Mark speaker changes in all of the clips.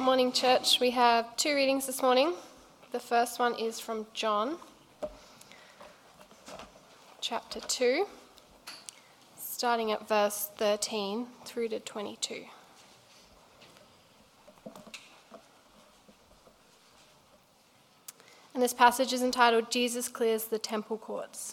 Speaker 1: Morning, church. We have two readings this morning. The first one is from John, chapter 2, starting at verse 13 through to 22. And this passage is entitled, Jesus Clears the Temple Courts.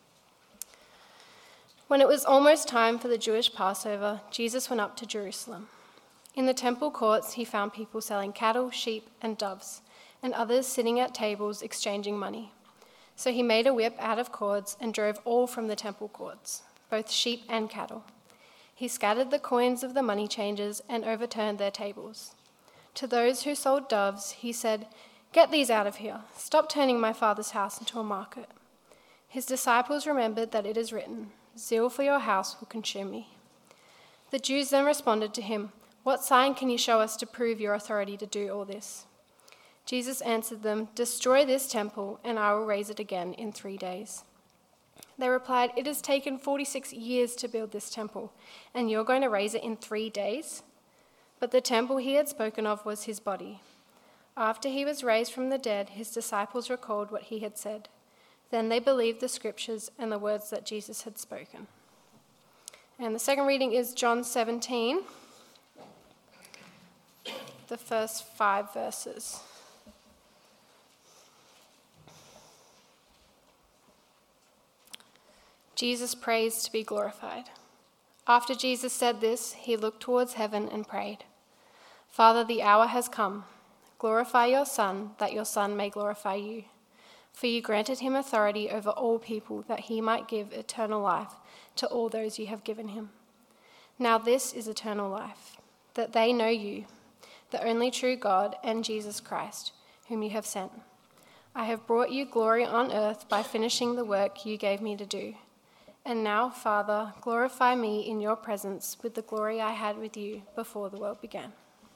Speaker 1: When it was almost time for the Jewish Passover, Jesus went up to Jerusalem. In the temple courts, he found people selling cattle, sheep, and doves, and others sitting at tables exchanging money. So he made a whip out of cords and drove all from the temple courts, both sheep and cattle. He scattered the coins of the money changers and overturned their tables. To those who sold doves, he said, "Get these out of here. Stop turning my Father's house into a market." His disciples remembered that it is written, "Zeal for your house will consume me." The Jews then responded to him, "What sign can you show us to prove your authority to do all this?" Jesus answered them, "Destroy this temple, and I will raise it again in 3 days." They replied, "It has taken 46 years to build this temple, and you're going to raise it in 3 days?" But the temple he had spoken of was his body. After he was raised from the dead, his disciples recalled what he had said. Then they believed the scriptures and the words that Jesus had spoken. And the second reading is John 17. The first 5 verses. Jesus prays to be glorified. After Jesus said this, he looked towards heaven and prayed, "Father, the hour has come. Glorify your Son, that your Son may glorify you. For you granted him authority over all people, that he might give eternal life to all those you have given him. Now this is eternal life, that they know you, the only true God, and Jesus Christ, whom you have sent. I have brought you glory on earth by finishing the work you gave me to do. And now, Father, glorify me in your presence with the glory I had with you before the world began."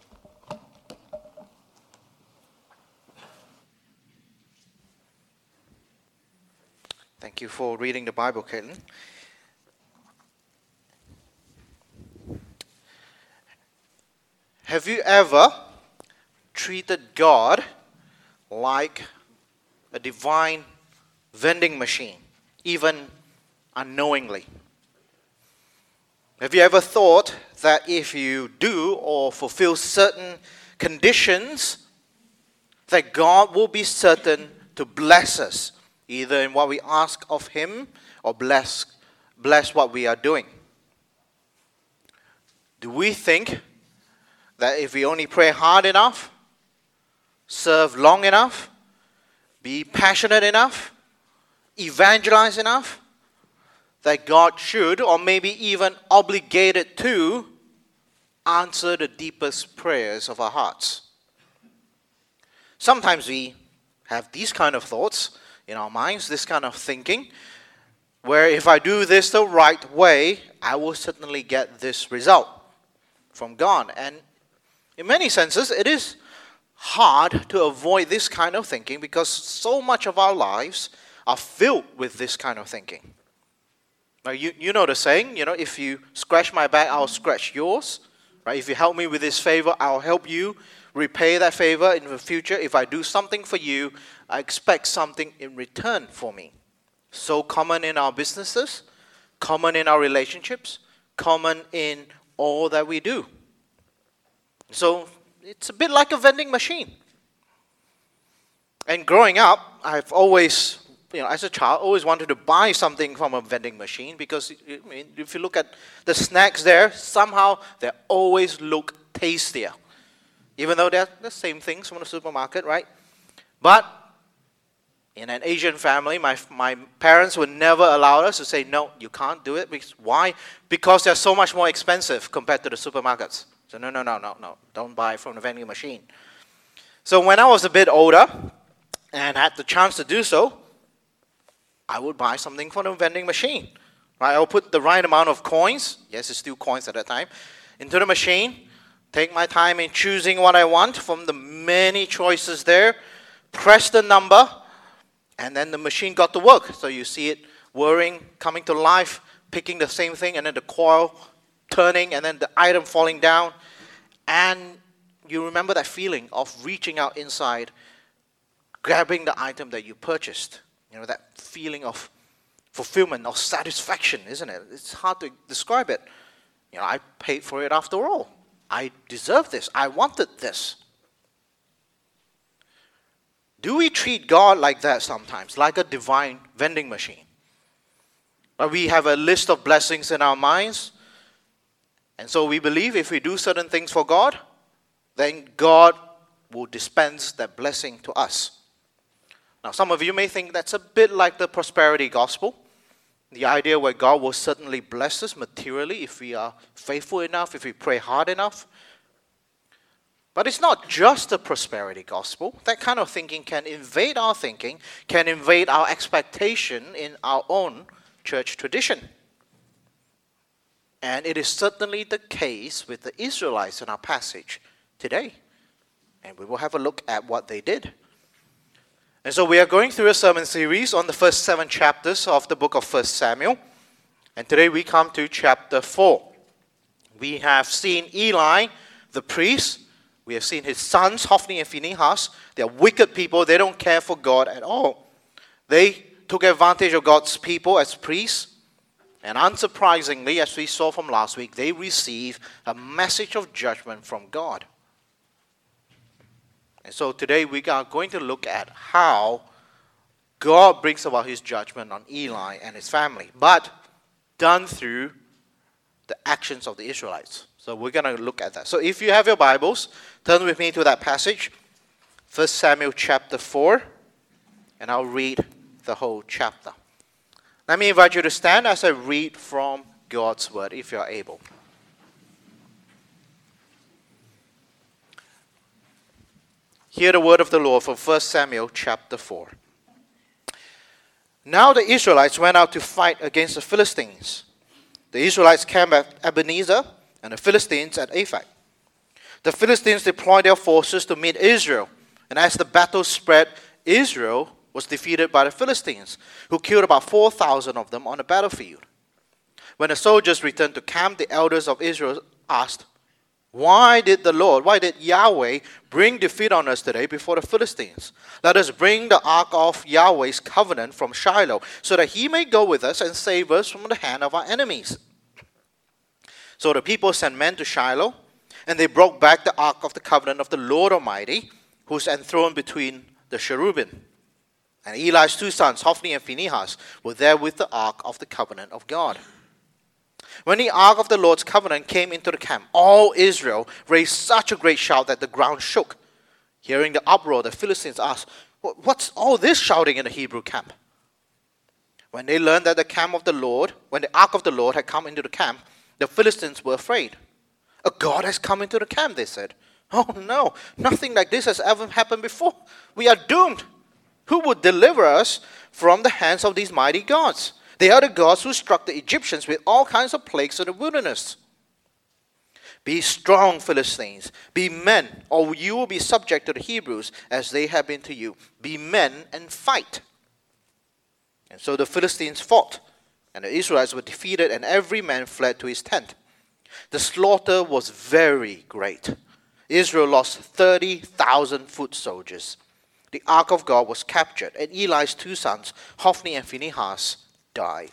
Speaker 2: Thank you for reading the Bible, Caitlin. Have you ever treated God like a divine vending machine, even unknowingly? Have you ever thought that if you do or fulfill certain conditions, that God will be certain to bless us, either in what we ask of him or bless what we are doing? Do we think that if we only pray hard enough, serve long enough, be passionate enough, evangelize enough, that God should, or maybe even obligated to, answer the deepest prayers of our hearts? Sometimes we have these kind of thoughts in our minds, this kind of thinking, where if I do this the right way, I will certainly get this result from God. And in many senses, it is hard to avoid this kind of thinking because so much of our lives are filled with this kind of thinking. Now, you know the saying, if you scratch my back, I'll scratch yours. Right? If you help me with this favor, I'll help you repay that favor in the future. If I do something for you, I expect something in return for me. So common in our businesses, common in our relationships, common in all that we do. So it's a bit like a vending machine. And growing up, I've always, as a child, always wanted to buy something from a vending machine because if you look at the snacks there, somehow they always look tastier. Even though they're the same things from the supermarket, right? But in an Asian family, my parents would never allow us to say, "No, you can't do it." Why? Because they're so much more expensive compared to the supermarkets. So no, don't buy from the vending machine. So when I was a bit older and had the chance to do so, I would buy something from the vending machine. Right? I'll put the right amount of coins, yes, it's still coins at that time, into the machine, take my time in choosing what I want from the many choices there, press the number, and then the machine got to work. So you see it whirring, coming to life, picking the same thing, and then the coil turning, and then the item falling down. And you remember that feeling of reaching out inside, grabbing the item that you purchased. You know, that feeling of fulfillment or satisfaction, isn't it? It's hard to describe it. You know, I paid for it after all. I deserve this. I wanted this. Do we treat God like that sometimes, like a divine vending machine? Where we have a list of blessings in our minds, and so we believe if we do certain things for God, then God will dispense that blessing to us. Now, some of you may think that's a bit like the prosperity gospel, the idea where God will certainly bless us materially if we are faithful enough, if we pray hard enough. But it's not just the prosperity gospel. That kind of thinking can invade our thinking, can invade our expectation in our own church tradition. And it is certainly the case with the Israelites in our passage today. And we will have a look at what they did. And so we are going through a sermon series on the first 7 chapters of the book of 1 Samuel. And today we come to chapter 4. We have seen Eli, the priest. We have seen his sons, Hophni and Phinehas. They are wicked people. They don't care for God at all. They took advantage of God's people as priests. And unsurprisingly, as we saw from last week, they receive a message of judgment from God. And so today we are going to look at how God brings about his judgment on Eli and his family, but done through the actions of the Israelites. So we're going to look at that. So if you have your Bibles, turn with me to that passage, 1 Samuel chapter 4, and I'll read the whole chapter. Let me invite you to stand as I read from God's word, if you are able. Hear the word of the Lord from 1 Samuel chapter 4. Now the Israelites went out to fight against the Philistines. The Israelites camped at Ebenezer, and the Philistines at Aphek. The Philistines deployed their forces to meet Israel, and as the battle spread, Israel was defeated by the Philistines, who killed about 4,000 of them on the battlefield. When the soldiers returned to camp, the elders of Israel asked, why did Yahweh bring defeat on us today before the Philistines? Let us bring the ark of Yahweh's covenant from Shiloh, so that he may go with us and save us from the hand of our enemies. So the people sent men to Shiloh, and they brought back the ark of the covenant of the Lord Almighty, who was enthroned between the cherubim. And Eli's 2 sons, Hophni and Phinehas, were there with the ark of the covenant of God. When the ark of the Lord's covenant came into the camp, all Israel raised such a great shout that the ground shook. Hearing the uproar, the Philistines asked, what's all this shouting in the Hebrew camp? When they learned that when the ark of the Lord had come into the camp, the Philistines were afraid. A god has come into the camp, they said. Oh no, nothing like this has ever happened before. We are doomed. Who would deliver us from the hands of these mighty gods? They are the gods who struck the Egyptians with all kinds of plagues in the wilderness. Be strong, Philistines. Be men, or you will be subject to the Hebrews as they have been to you. Be men and fight. And so the Philistines fought, and the Israelites were defeated, and every man fled to his tent. The slaughter was very great. Israel lost 30,000 foot soldiers. The ark of God was captured, and Eli's 2 sons, Hophni and Phinehas, died.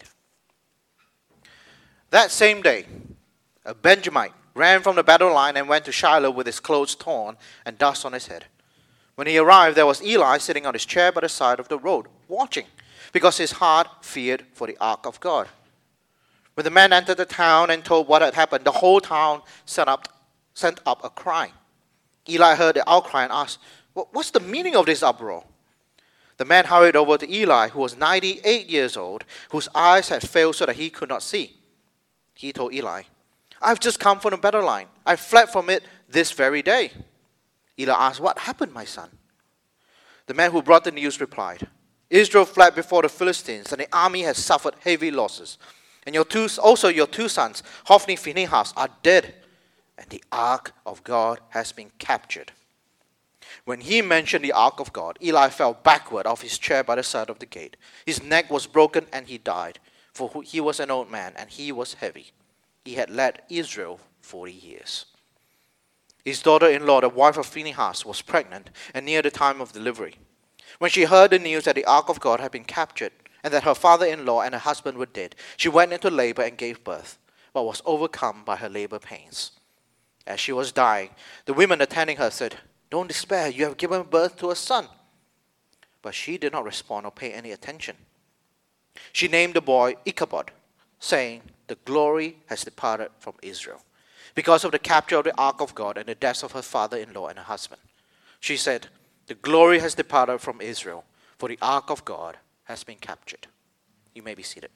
Speaker 2: That same day, a Benjamite ran from the battle line and went to Shiloh with his clothes torn and dust on his head. When he arrived, there was Eli sitting on his chair by the side of the road, watching, because his heart feared for the ark of God. When the man entered the town and told what had happened, the whole town sent up a cry. Eli heard the outcry and asked, what's the meaning of this uproar? The man hurried over to Eli, who was 98 years old, whose eyes had failed so that he could not see. He told Eli, I've just come from the battle line. I fled from it this very day. Eli asked, what happened, my son? The man who brought the news replied, Israel fled before the Philistines, and the army has suffered heavy losses. And your two sons, Hophni and Phinehas, are dead, and the ark of God has been captured. When he mentioned the ark of God, Eli fell backward off his chair by the side of the gate. His neck was broken and he died, for he was an old man and he was heavy. He had led Israel 40 years. his daughter-in-law, the wife of Phinehas, was pregnant and near the time of delivery. When she heard the news that the ark of God had been captured and that her father-in-law and her husband were dead, she went into labor and gave birth, but was overcome by her labor pains. As she was dying, the women attending her said, "Don't despair, you have given birth to a son." But she did not respond or pay any attention. She named the boy Ichabod, saying, "The glory has departed from Israel, because of the capture of the ark of God and the death of her father-in-law and her husband." She said, "The glory has departed from Israel, for the ark of God has been captured." You may be seated.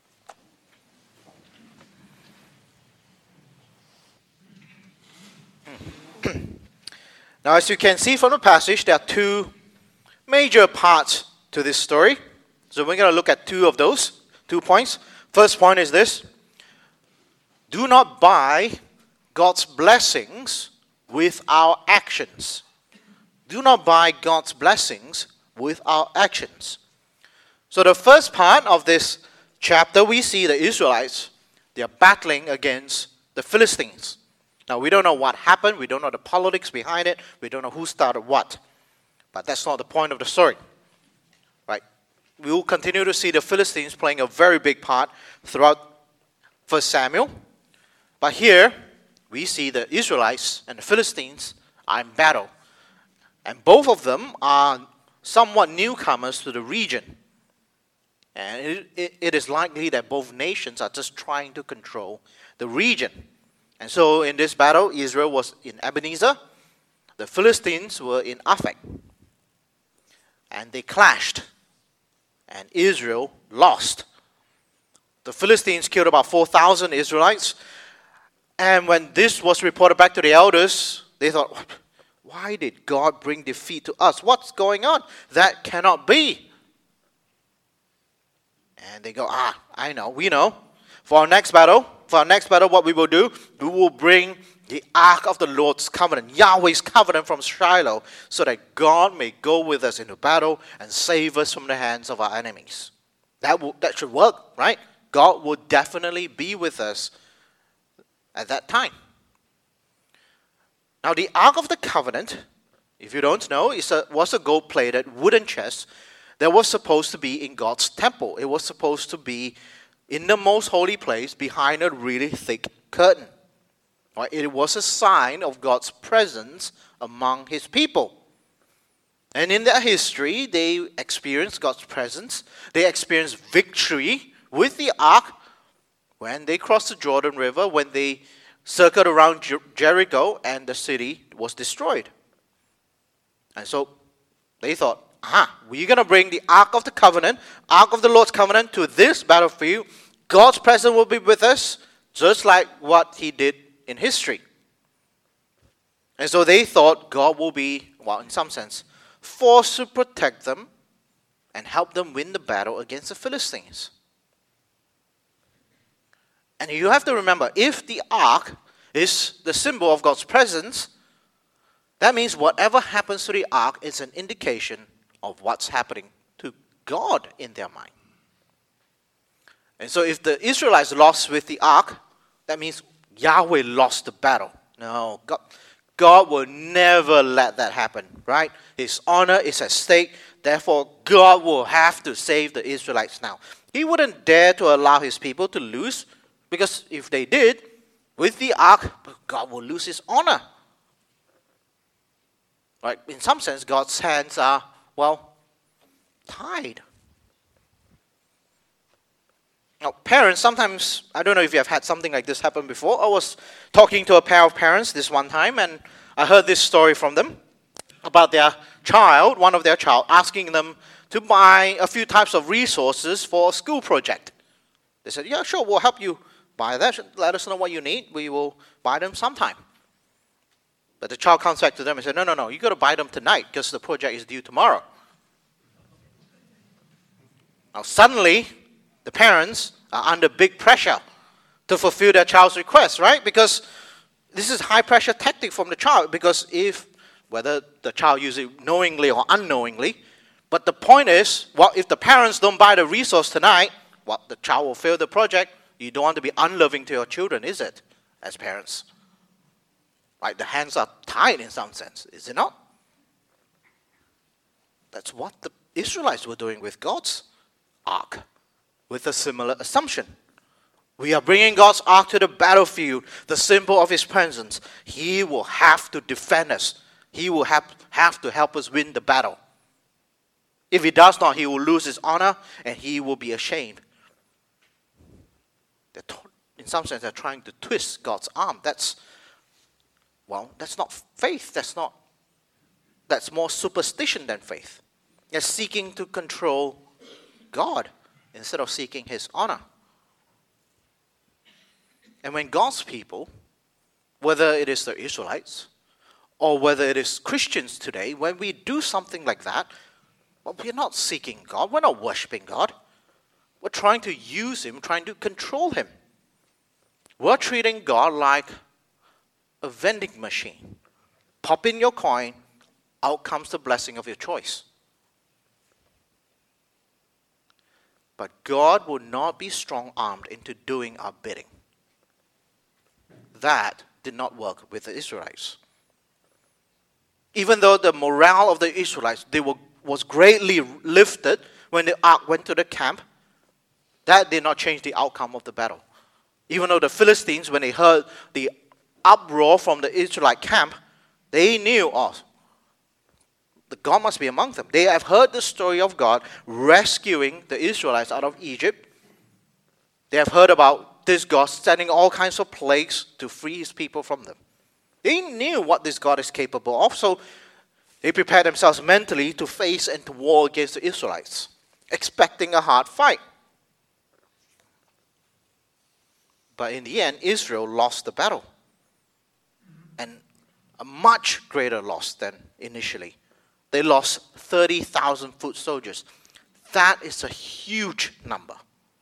Speaker 2: Now, as you can see from the passage, there are two major parts to this story. So we're going to look at two of those, 2 points. First point is this: do not buy God's blessings with our actions. Do not buy God's blessings with our actions. So the first part of this chapter, we see the Israelites, they are battling against the Philistines. Now, we don't know what happened. We don't know the politics behind it. We don't know who started what. But that's not the point of the story. Right? We will continue to see the Philistines playing a very big part throughout 1 Samuel. But here, we see the Israelites and the Philistines are in battle. And both of them are somewhat newcomers to the region. And it is likely that both nations are just trying to control the region. And so in this battle, Israel was in Ebenezer. The Philistines were in Aphek. And they clashed. And Israel lost. The Philistines killed about 4,000 Israelites. And when this was reported back to the elders, they thought, why did God bring defeat to us? What's going on? That cannot be. And they go, I know, we know. For our next battle, what we will do, we will bring the ark of the Lord's covenant, Yahweh's covenant from Shiloh, so that God may go with us into battle and save us from the hands of our enemies. That should work, right? God will definitely be with us at that time. Now, the Ark of the Covenant, if you don't know, was a gold-plated wooden chest that was supposed to be in God's temple. It was supposed to be in the most holy place behind a really thick curtain. Right? It was a sign of God's presence among his people. And in their history, they experienced God's presence. They experienced victory with the ark when they crossed the Jordan River, when they circled around Jericho and the city was destroyed. And so they thought, we're going to bring the Ark of the Covenant, Ark of the Lord's Covenant to this battlefield. God's presence will be with us, just like what he did in history. And so they thought God will be, well, in some sense, forced to protect them and help them win the battle against the Philistines. And you have to remember, if the ark is the symbol of God's presence, that means whatever happens to the ark is an indication of what's happening to God in their mind. And so if the Israelites lost with the ark, that means Yahweh lost the battle. No, God will never let that happen, right? His honor is at stake. Therefore, God will have to save the Israelites now. He wouldn't dare to allow his people to lose, because if they did, with the ark, God will lose his honor. Right? In some sense, God's hands are, tied. Now, parents, sometimes, I don't know if you have had something like this happen before. I was talking to a pair of parents this one time, and I heard this story from them about their child, one of their child, asking them to buy a few types of resources for a school project. They said, yeah, sure, we'll help you buy that. Let us know what you need. We will buy them sometime. But the child comes back to them and said, no, you got to buy them tonight because the project is due tomorrow. Now suddenly, the parents are under big pressure to fulfill their child's request, right? Because this is high pressure tactic from the child, because whether the child uses it knowingly or unknowingly, but the point is, if the parents don't buy the resource tonight, the child will fail the project. You don't want to be unloving to your children, is it, as parents? Right? The hands are tied in some sense, is it not? That's what the Israelites were doing with God's ark, with a similar assumption. We are bringing God's ark to the battlefield, the symbol of his presence. He will have to defend us. He will have to help us win the battle. If he does not, he will lose his honor and he will be ashamed. In some sense, they're trying to twist God's arm. That's not faith. That's more superstition than faith. They're seeking to control God instead of seeking his honor. And when God's people, whether it is the Israelites or whether it is Christians today, when we do something like that, well, we're not seeking God. We're not worshiping God. We're trying to use him, trying to control him. We're treating God like a vending machine. Pop in your coin, out comes the blessing of your choice. But God will not be strong-armed into doing our bidding. That did not work with the Israelites. Even though the morale of the Israelites was greatly lifted when the ark went to the camp, that did not change the outcome of the battle. Even though the Philistines, when they heard the uproar from the Israelite camp, they knew, the God must be among them. They have heard the story of God rescuing the Israelites out of Egypt. They have heard about this God sending all kinds of plagues to free his people from them. They knew what this God is capable of, so they prepared themselves mentally to face and to war against the Israelites, expecting a hard fight. But in the end, Israel lost the battle. And a much greater loss than initially. They lost 30,000 foot soldiers. That is a huge number.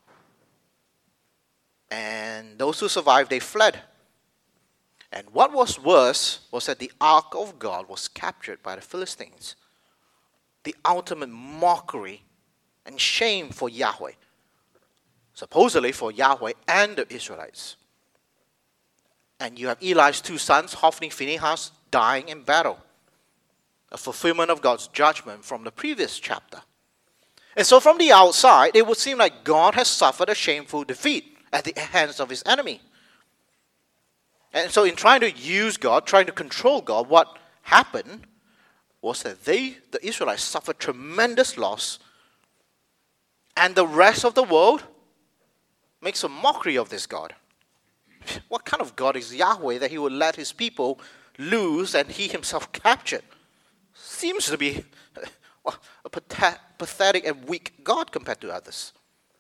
Speaker 2: And those who survived, they fled. And what was worse was that the ark of God was captured by the Philistines. The ultimate mockery and shame for Yahweh. Supposedly for Yahweh and the Israelites. And you have Eli's two sons, Hophni and Phinehas, dying in battle. A fulfillment of God's judgment from the previous chapter. And so from the outside, it would seem like God has suffered a shameful defeat at the hands of his enemy. And so in trying to use God, trying to control God, what happened was that the Israelites, suffered tremendous loss. And the rest of the world makes a mockery of this God. What kind of God is Yahweh that he would let his people lose and he himself captured? Seems to be a pathetic and weak God compared to others.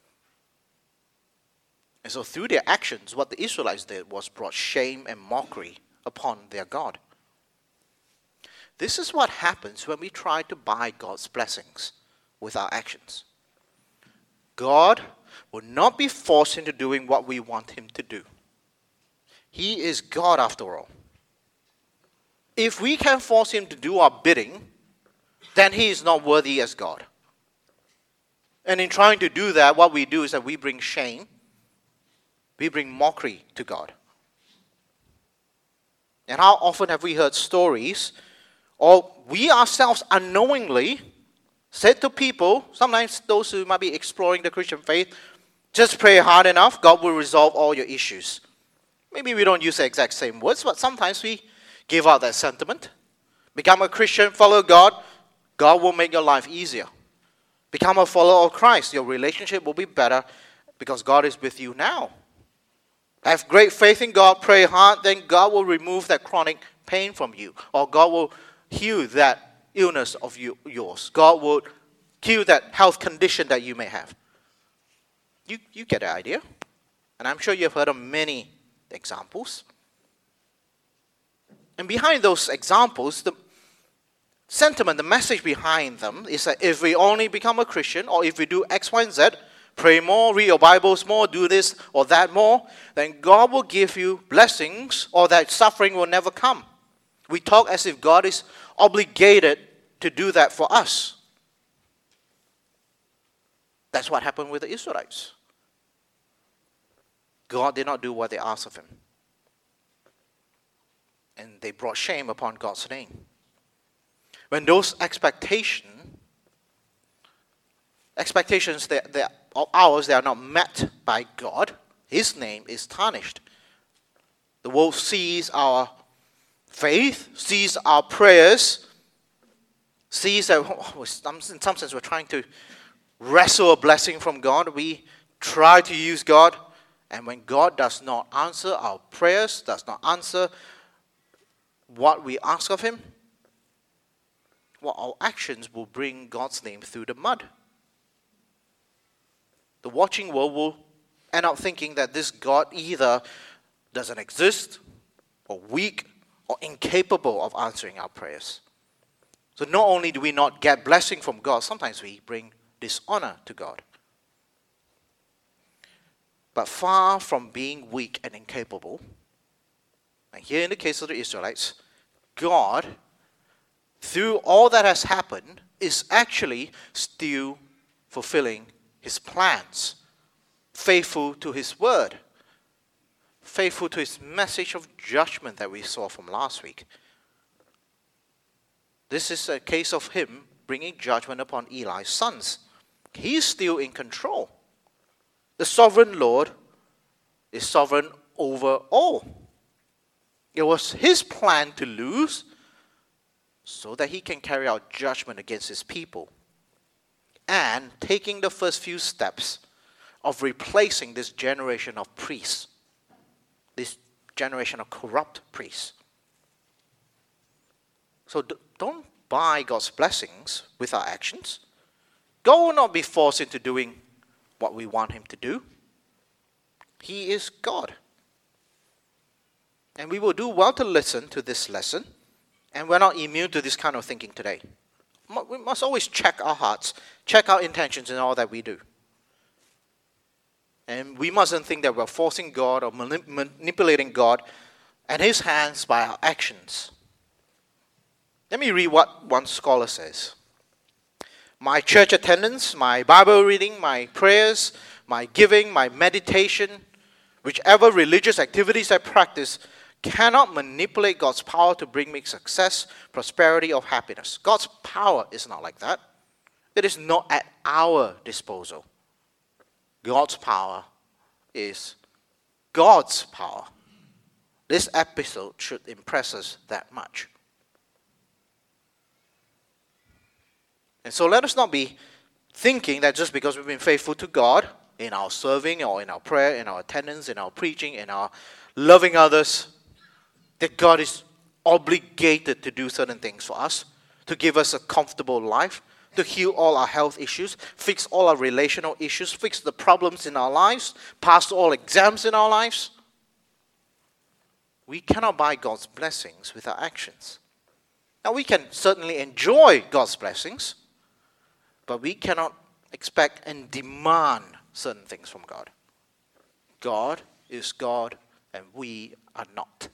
Speaker 2: And so through their actions, what the Israelites did was brought shame and mockery upon their God. This is what happens when we try to buy God's blessings with our actions. God will not be forced into doing what we want him to do. He is God after all. If we can force him to do our bidding, then he is not worthy as God. And in trying to do that, what we do is that we bring shame, we bring mockery to God. And how often have we heard stories, or we ourselves unknowingly said to people, sometimes those who might be exploring the Christian faith, just pray hard enough, God will resolve all your issues. Maybe we don't use the exact same words, but sometimes we give out that sentiment. Become a Christian, follow God, God will make your life easier. Become a follower of Christ, your relationship will be better because God is with you now. Have great faith in God, pray hard, then God will remove that chronic pain from you. Or God will heal that illness of yours. God will heal that health condition that you may have. You get the idea. And I'm sure you've heard of many examples. And behind those examples, the sentiment, the message behind them is that if we only become a Christian, or if we do X, Y, and Z, pray more, read your Bibles more, do this or that more, then God will give you blessings, or that suffering will never come. We talk as if God is obligated to do that for us. That's what happened with the Israelites. God did not do what they asked of him. and they brought shame upon God's name. When those expectations of ours, they are not met by God, His name is tarnished. The world sees our faith, sees our prayers, sees that in some sense we're trying to wrestle a blessing from God. We try to use God, and when God does not answer our prayers, does not answer what we ask of Him, well, our actions will bring God's name through the mud. The watching world will end up thinking that this God either doesn't exist, or weak, or incapable of answering our prayers. So not only do we not get blessing from God, sometimes we bring dishonor to God. But far from being weak and incapable, and here in the case of the Israelites, God, through all that has happened, is actually still fulfilling His plans, faithful to His word, faithful to His message of judgment that we saw from last week. This is a case of Him bringing judgment upon Eli's sons. He is still in control. The sovereign Lord is sovereign over all. It was His plan to lose so that He can carry out judgment against His people. And taking the first few steps of replacing this generation of priests, this generation of corrupt priests. So don't buy God's blessings with our actions. God will not be forced into doing what we want Him to do. He is God. And we will do well to listen to this lesson. And we're not immune to this kind of thinking today. We must always check our hearts, check our intentions in all that we do. And we mustn't think that we're forcing God or manipulating God and His hands by our actions. Let me read what one scholar says. My church attendance, my Bible reading, my prayers, my giving, my meditation, whichever religious activities I practice, cannot manipulate God's power to bring me success, prosperity, or happiness. God's power is not like that. It is not at our disposal. God's power is God's power. This episode should impress us that much. And so let us not be thinking that just because we've been faithful to God in our serving or in our prayer, in our attendance, in our preaching, in our loving others, that God is obligated to do certain things for us, to give us a comfortable life, to heal all our health issues, fix all our relational issues, fix the problems in our lives, pass all exams in our lives. We cannot buy God's blessings with our actions. Now we can certainly enjoy God's blessings, but we cannot expect and demand certain things from God. God is God and we are not.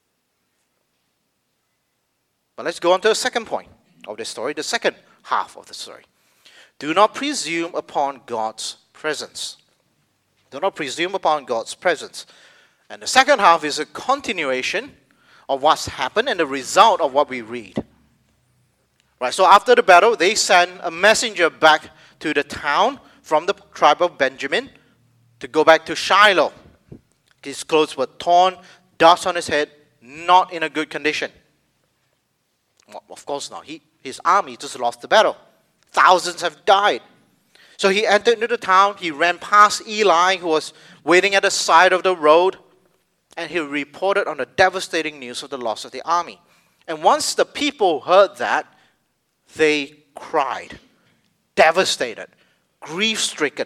Speaker 2: But let's go on to the second point of this story, the second half of the story. Do not presume upon God's presence. Do not presume upon God's presence. And the second half is a continuation of what's happened and the result of what we read. Right, so after the battle, they send a messenger back to the town from the tribe of Benjamin to go back to Shiloh. His clothes were torn, dust on his head, not in a good condition. Well, of course not. His army just lost the battle. Thousands have died. So he entered into the town. He ran past Eli, who was waiting at the side of the road, and he reported on the devastating news of the loss of the army. And once the people heard that, they cried, devastated, grief-stricken.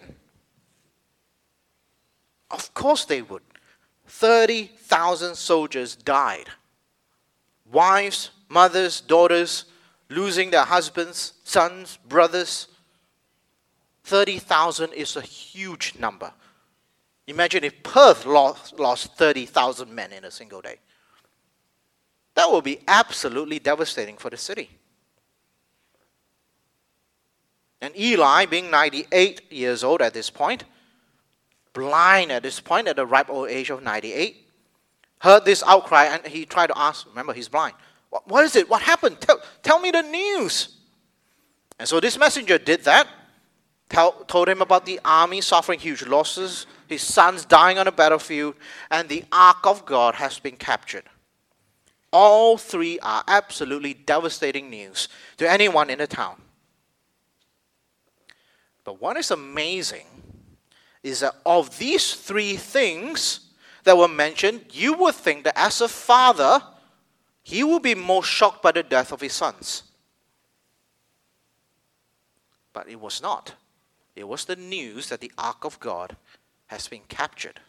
Speaker 2: Of course they would. 30,000 soldiers died. Wives, mothers, daughters, losing their husbands, sons, brothers. 30,000 is a huge number. Imagine if Perth lost 30,000 men in a single day. That would be absolutely devastating for the city. And Eli, being 98 years old at this point, blind at this point, at the ripe old age of 98, heard this outcry, and he tried to ask, remember, he's blind. What is it? What happened? Tell me the news. And so this messenger did that, told him about the army suffering huge losses, his sons dying on the battlefield, and the ark of God has been captured. All three are absolutely devastating news to anyone in the town. But what is amazing is that of these three things that were mentioned, you would think that as a father, he would be most shocked by the death of his sons. But it was not. It was the news that the ark of God has been captured.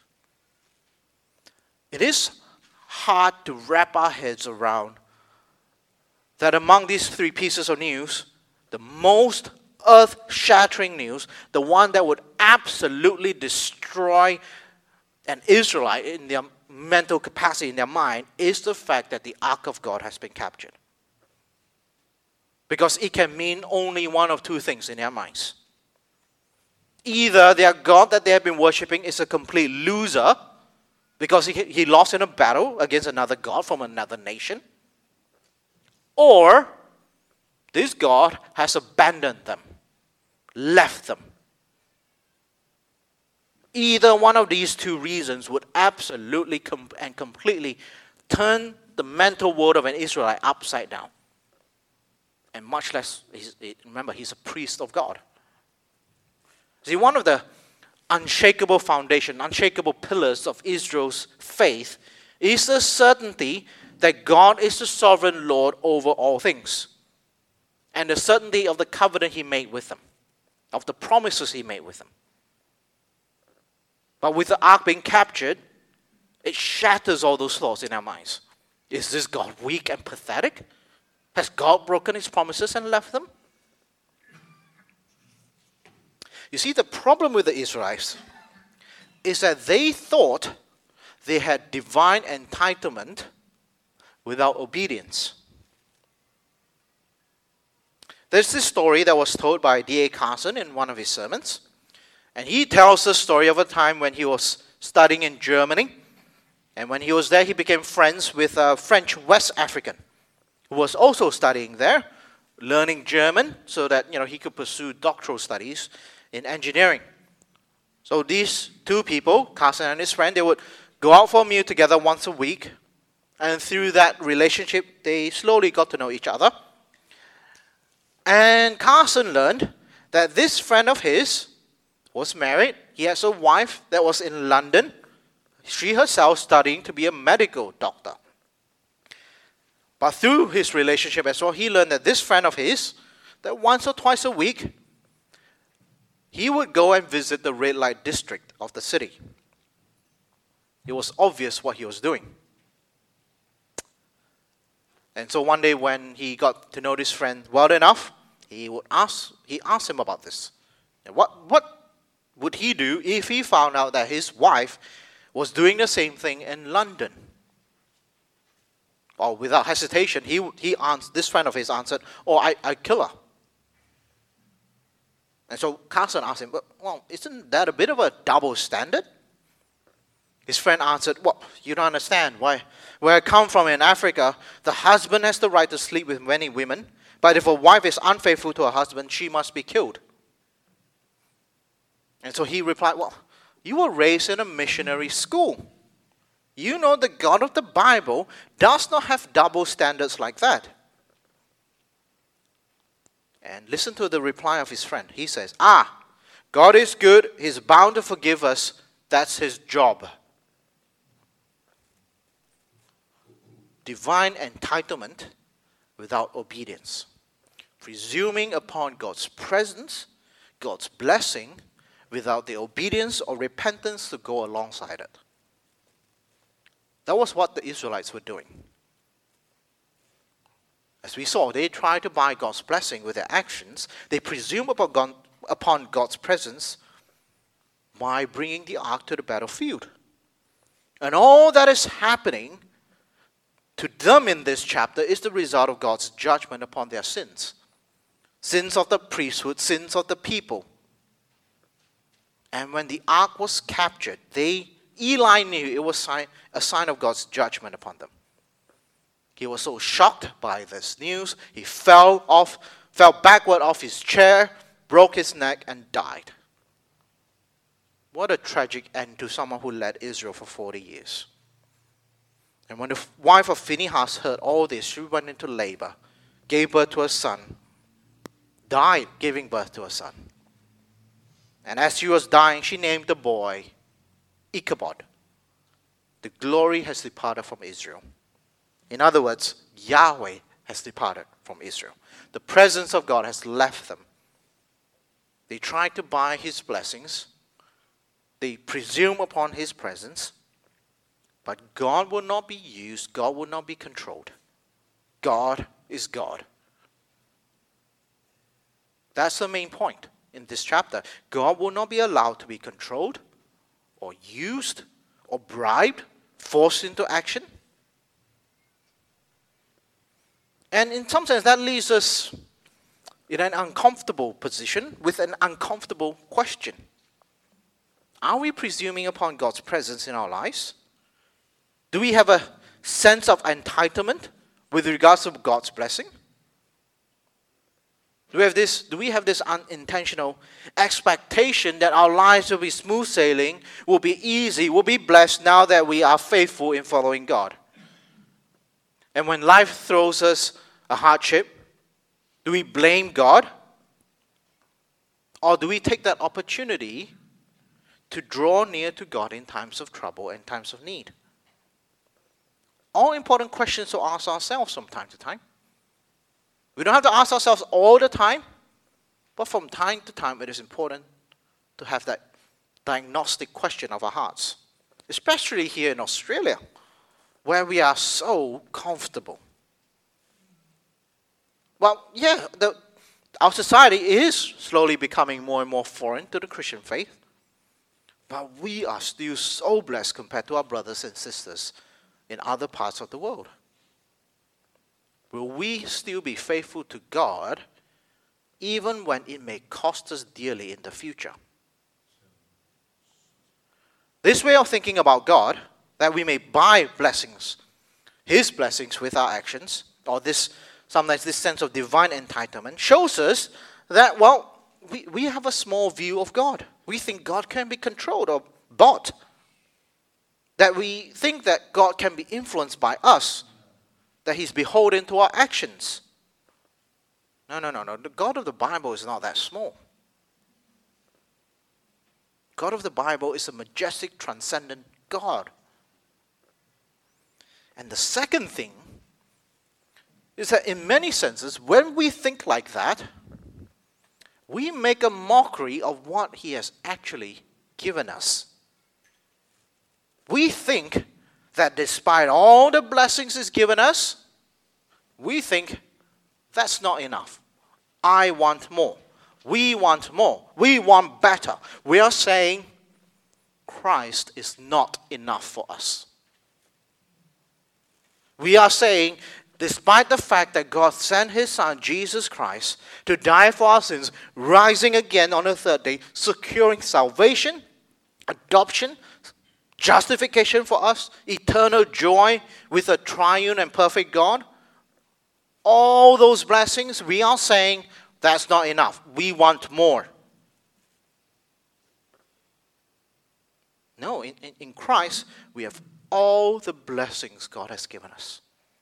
Speaker 2: It is hard to wrap our heads around that among these three pieces of news, the most earth-shattering news, the one that would absolutely destroy an Israelite in their mental capacity, in their mind, is the fact that the ark of God has been captured. Because it can mean only one of two things in their minds. Either their God that they have been worshipping is a complete loser because he lost in a battle against another God from another nation, or this God has abandoned them, left them. Either one of these two reasons would absolutely and completely turn the mental world of an Israelite upside down. And much less, remember, he's a priest of God. See, one of the unshakable foundation, unshakable pillars of Israel's faith is the certainty that God is the sovereign Lord over all things. And the certainty of the covenant he made with them, of the promises he made with them. But with the ark being captured, it shatters all those thoughts in our minds. Is this God weak and pathetic? Has God broken his promises and left them? You see, the problem with the Israelites is that they thought they had divine entitlement without obedience. There's this story that was told by D.A. Carson in one of his sermons. And he tells the story of a time when he was studying in Germany. And when he was there, he became friends with a French West African who was also studying there, learning German so that he could pursue doctoral studies in engineering. So these two people, Carson and his friend, they would go out for a meal together once a week. And through that relationship, they slowly got to know each other. And Carson learned that this friend of his was married. He has a wife that was in London. She herself studying to be a medical doctor. But through his relationship as well, he learned that this friend of his, that once or twice a week, he would go and visit the red light district of the city. It was obvious what he was doing. And so one day when he got to know this friend well enough, he asked him about this. And what would he do if he found out that his wife was doing the same thing in London? Or without hesitation, this friend of his answered, I'd kill her. And so Carson asked him, well, isn't that a bit of a double standard? His friend answered, well, you don't understand. Where I come from in Africa, the husband has the right to sleep with many women, but if a wife is unfaithful to her husband, she must be killed. And so he replied, well, you were raised in a missionary school. You know the God of the Bible does not have double standards like that. And listen to the reply of his friend. He says, God is good. He's bound to forgive us. That's his job. Divine entitlement without obedience. Presuming upon God's presence, God's blessing, without the obedience or repentance to go alongside it. That was what the Israelites were doing. As we saw, they tried to buy God's blessing with their actions. They presume upon God's presence by bringing the ark to the battlefield. And all that is happening to them in this chapter is the result of God's judgment upon their sins. Sins of the priesthood, sins of the people. And when the ark was captured, Eli knew a sign of God's judgment upon them. He was so shocked by this news, he fell backward off his chair, broke his neck, and died. What a tragic end to someone who led Israel for 40 years. And when the wife of Phinehas heard all this, she went into labor, gave birth to a son, died giving birth to a son. And as she was dying, she named the boy Ichabod. The glory has departed from Israel. In other words, Yahweh has departed from Israel. The presence of God has left them. They tried to buy his blessings. They presume upon his presence. But God will not be used. God will not be controlled. God is God. That's the main point in this chapter. God will not be allowed to be controlled or used or bribed, forced into action. And in some sense, that leaves us in an uncomfortable position with an uncomfortable question. Are we presuming upon God's presence in our lives? Do we have a sense of entitlement with regards to God's blessing? Do we have this unintentional expectation that our lives will be smooth sailing, will be easy, will be blessed now that we are faithful in following God? And when life throws us a hardship, do we blame God? Or do we take that opportunity to draw near to God in times of trouble and times of need? All important questions to ask ourselves from time to time. We don't have to ask ourselves all the time, but from time to time it is important to have that diagnostic question of our hearts, especially here in Australia, where we are so comfortable. Well, yeah, our society is slowly becoming more and more foreign to the Christian faith, but we are still so blessed compared to our brothers and sisters in other parts of the world. Will we still be faithful to God even when it may cost us dearly in the future? This way of thinking about God, that we may buy blessings, His blessings with our actions, or sometimes this sense of divine entitlement, shows us that, well, we have a small view of God. We think God can be controlled or bought. That we think that God can be influenced by us, that He's beholden to our actions. No. The God of the Bible is not that small. God of the Bible is a majestic, transcendent God. And the second thing is that in many senses, when we think like that, we make a mockery of what He has actually given us. We think that despite all the blessings He's given us, we think that's not enough. I want more. We want more. We want better. We are saying Christ is not enough for us. We are saying, despite the fact that God sent His Son, Jesus Christ, to die for our sins, rising again on the third day, securing salvation, adoption, justification for us, eternal joy with a triune and perfect God, all those blessings, we are saying that's not enough. We want more. No, in Christ, we have all the blessings God has given us.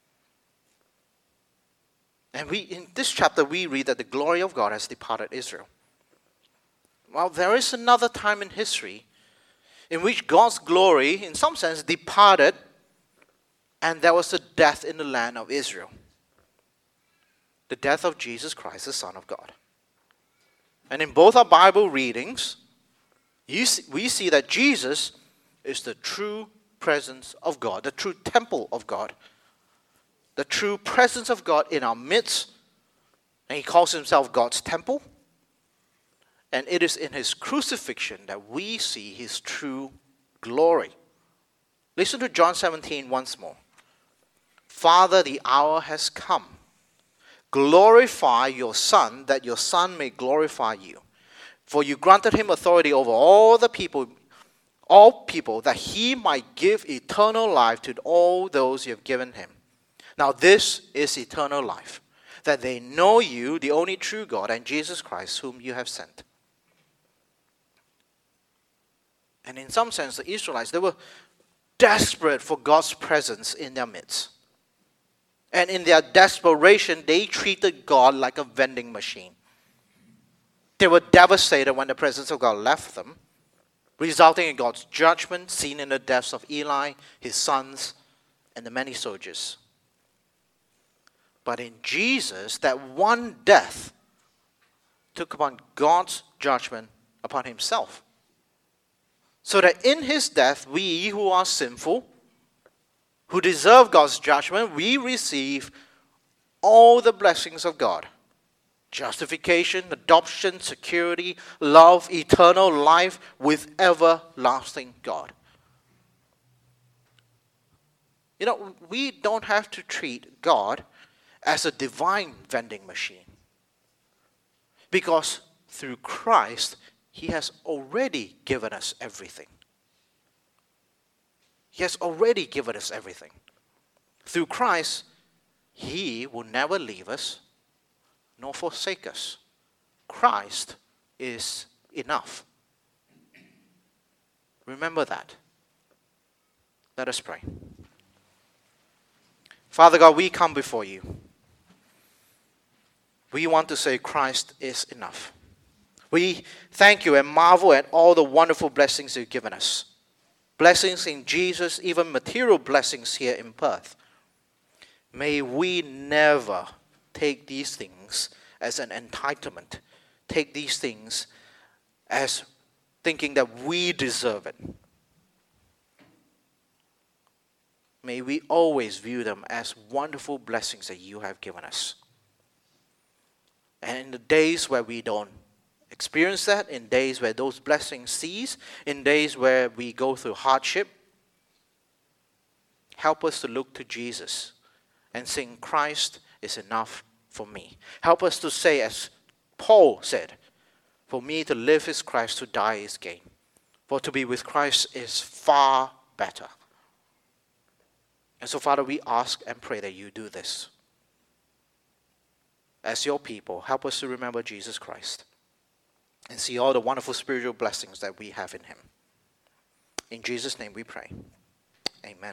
Speaker 2: And in this chapter, we read that the glory of God has departed Israel. Well, there is another time in history in which God's glory, in some sense, departed, and there was a death in the land of Israel. The death of Jesus Christ, the Son of God. And in both our Bible readings, we see that Jesus is the true presence of God, the true temple of God, the true presence of God in our midst. And He calls Himself God's temple. And it is in His crucifixion that we see His true glory. Listen to John 17 once more. Father, the hour has come. Glorify your Son, that your Son may glorify you. For you granted Him authority over all the people all people, that he might give eternal life to all those you have given him. Now this is eternal life, that they know you, the only true God, and Jesus Christ, whom you have sent. And in some sense, the Israelites, they were desperate for God's presence in their midst. And in their desperation, they treated God like a vending machine. They were devastated when the presence of God left them, resulting in God's judgment seen in the deaths of Eli, his sons, and the many soldiers. But in Jesus, that one death took upon God's judgment upon himself. So that in his death, we who are sinful, who deserve God's judgment, we receive all the blessings of God. Justification, adoption, security, love, eternal life with everlasting God. You know, we don't have to treat God as a divine vending machine. Because through Christ, he has already given us everything. He has already given us everything. Through Christ, he will never leave us nor forsake us. Christ is enough. Remember that. Let us pray. Father God, we come before you. We want to say Christ is enough. We thank you and marvel at all the wonderful blessings you've given us. Blessings in Jesus, even material blessings here in Perth. May we never take these things as an entitlement. Take these things as thinking that we deserve it. May we always view them as wonderful blessings that you have given us. And in the days where we don't experience that, in days where those blessings cease, in days where we go through hardship, help us to look to Jesus and sing, Christ is enough for me. Help us to say, as Paul said, for me to live is Christ, to die is gain. For to be with Christ is far better. And so, Father, we ask and pray that you do this. As your people, help us to remember Jesus Christ and see all the wonderful spiritual blessings that we have in him. In Jesus' name we pray. Amen.